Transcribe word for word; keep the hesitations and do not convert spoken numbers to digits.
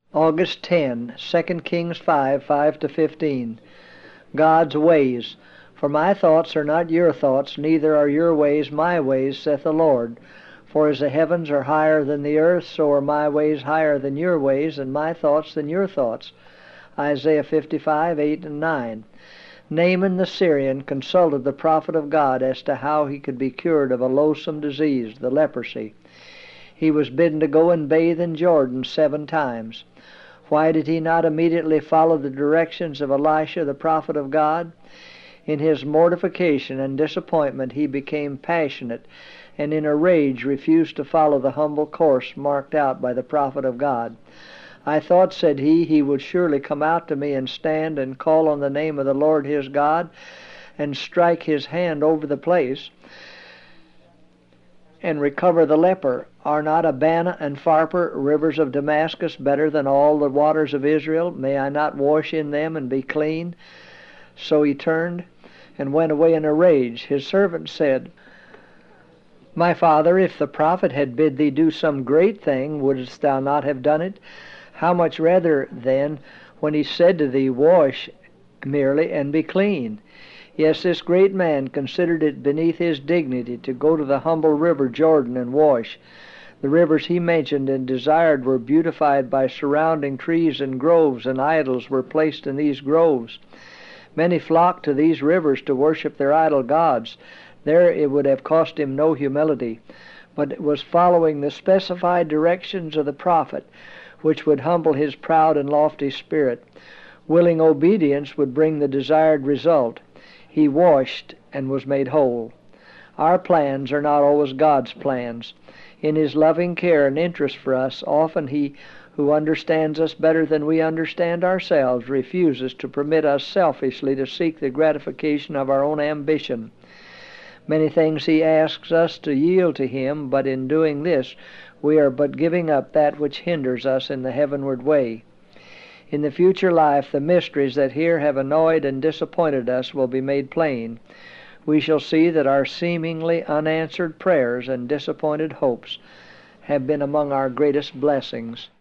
August tenth, Second Kings five, five to fifteen. God's ways. For my thoughts are not your thoughts, neither are your ways my ways, saith the Lord. For as the heavens are higher than the earth, so are my ways higher than your ways, and my thoughts than your thoughts. Isaiah fifty-five, eight and nine. Naaman the Syrian consulted the prophet of God as to how he could be cured of a loathsome disease, the leprosy. He was bidden to go and bathe in Jordan seven times. Why did he not immediately follow the directions of Elisha, the prophet of God? In his mortification and disappointment he became passionate, and in a rage refused to follow the humble course marked out by the prophet of God. I thought, said he, he would surely come out to me and stand and call on the name of the Lord his God, and strike his hand over the place, and recover the leper. Are not Abana and Pharpar, rivers of Damascus, better than all the waters of Israel? May I not wash in them and be clean? So he turned and went away in a rage. His servant said, My father, if the prophet had bid thee do some great thing, wouldst thou not have done it? How much rather, then, when he said to thee, Wash merely and be clean? Yes, this great man considered it beneath his dignity to go to the humble river Jordan and wash. The rivers he mentioned and desired were beautified by surrounding trees and groves, and idols were placed in these groves. Many flocked to these rivers to worship their idol gods. There it would have cost him no humility, but it was following the specified directions of the prophet, which would humble his proud and lofty spirit. Willing obedience would bring the desired result. He washed and was made whole. Our plans are not always God's plans. In his loving care and interest for us, often he who understands us better than we understand ourselves refuses to permit us selfishly to seek the gratification of our own ambition. Many things he asks us to yield to him, but in doing this we are but giving up that which hinders us in the heavenward way. In the future life, the mysteries that here have annoyed and disappointed us will be made plain. We shall see that our seemingly unanswered prayers and disappointed hopes have been among our greatest blessings.